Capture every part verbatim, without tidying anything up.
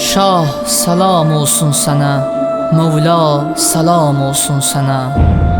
Şah salam olsun sana, Mevla salam olsun sana.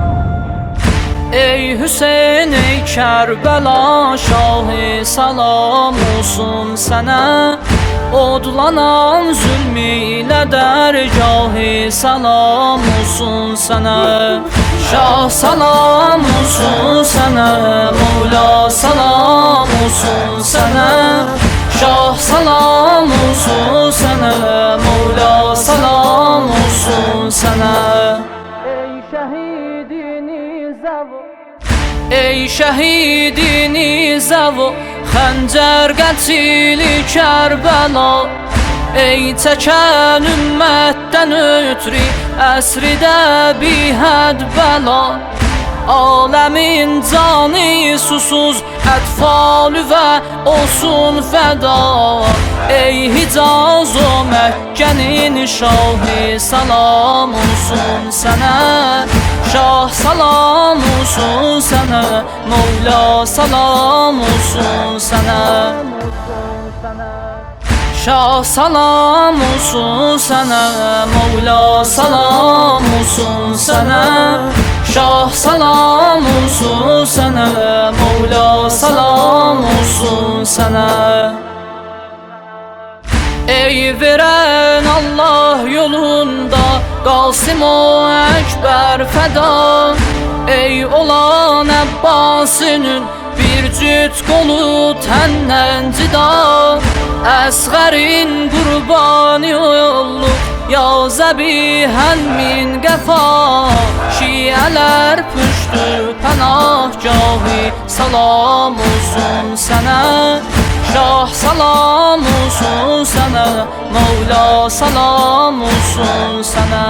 Ey Hüseyin ey Kerbela, Şahı salam olsun sana. Odlanan zulmiyle dergahı salam olsun sana. Şah salam olsun sana, Mevla salam olsun sana. Şah salam olsun sana, Mevla salam olsun sana. Ey şehidini zavu, ey şehidini zavu, xəncər qətili Kərbəla. Ey çəkən ümmətdən ötürü, əsridə bihəd bəla. Aləmin canı susuz, ətfalü və olsun fəda. Ey Hicaz o Məkkənin şahı, salam olsun sənə. Şah salam olsun sənə, Mevla salam olsun sənə. Şah salam olsun sənə, Mevla salam olsun sənə. Şah salam olsun sənə, Mevla salam olsun sənə. Ey verən Allah yolunda, Qasım o Əkbər fəda. Ey olan Əbbasının bir cüt qolu təndən cida. Əsğərin qurbanı olluq, ya zəbihən min qəfa. Şiələr püştü pənahgahı, salam olsun sənə. Şah salam olsun sənə, Mevla salam olsun sənə.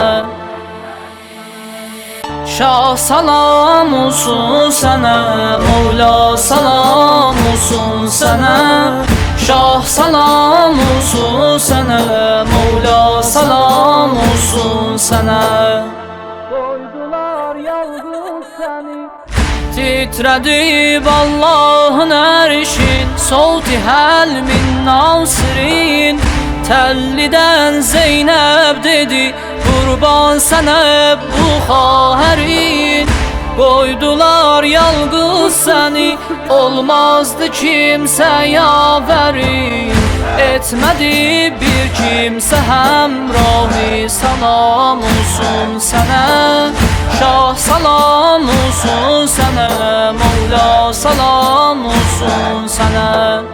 Şah salam olsun sənə, Mevla salam olsun sənə. Şah salam olsun sənə, Mevla salam olsun sənə. Koydular yalnız səni, titrədib Allahın ərşin. Savti həl min nasirin, Təllidən Zeynəb dedi, qurban sənə bu xahərin. Qoydular yalqız səni, olmazdı kimsə yavərin. Etmədi bir kimsə həmrahi, salam olsun sənə. Şah salam olsun sənə, Mevla salam olsun sənə.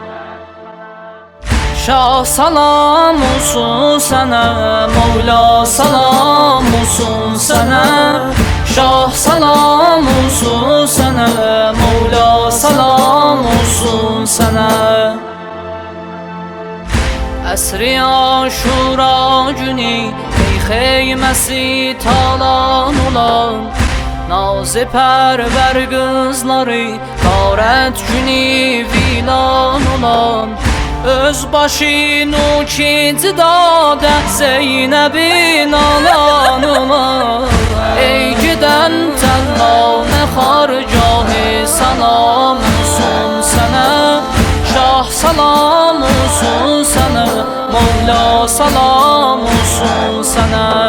Şah salam olsun sənə, Mevla salam olsun sənə. Şah salam olsun sənə, Mevla salam olsun sənə. Əsri Aşura günü, ey xeyməsi talan olan, Nazı pərvər qızları, qarət günü vilan olan. Öz başını ikinci dadə, Zeynəbin alan olan. Ey gedən Cəllanə xargahı, salam olsun sənə. Şah salam olsun sənə, Mevla salam olsun sənə.